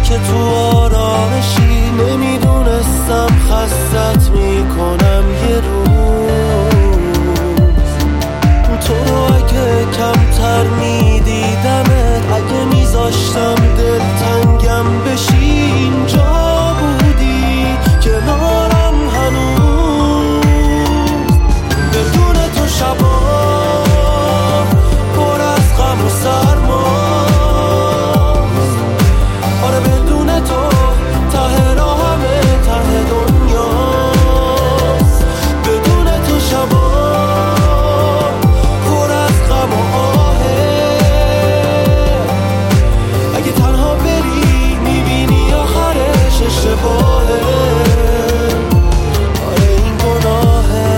که تو آرامشی، نمیدونستم خستت میکنم یه روز. تو رو اگه کمتر میدیدمت، اگه میذاشتم دلتنگم بشی، اینجا بودی کنارم هنوز. بدون تو شبا پر از غم و سرماست. آره بدون تو ته راهمه، ته دنیاست. بدون تو شبا پر از غم و آهه. اگه تنها بری میبینی آخرش اشتباهه. آره این گناهه.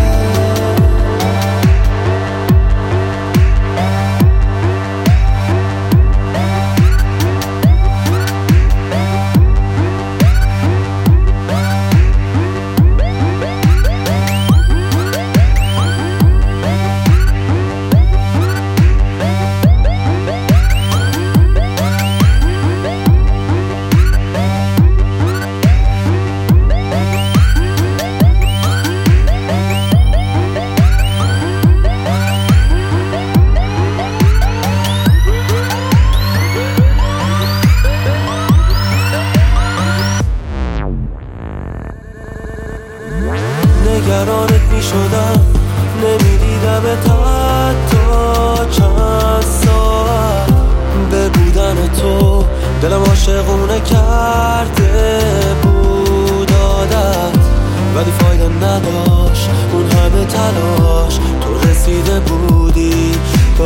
نگرانت میشدم، نمیدیدمت حتی چند ساعت. به بودن تو دلم عاشقونه کرده بود عادت، ولی فایده نداشت اون همه تلاش. تو رسیده بودی به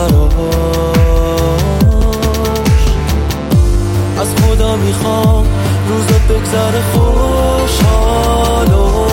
آخراش. از خدا میخوام روزت بگذره خوشحال و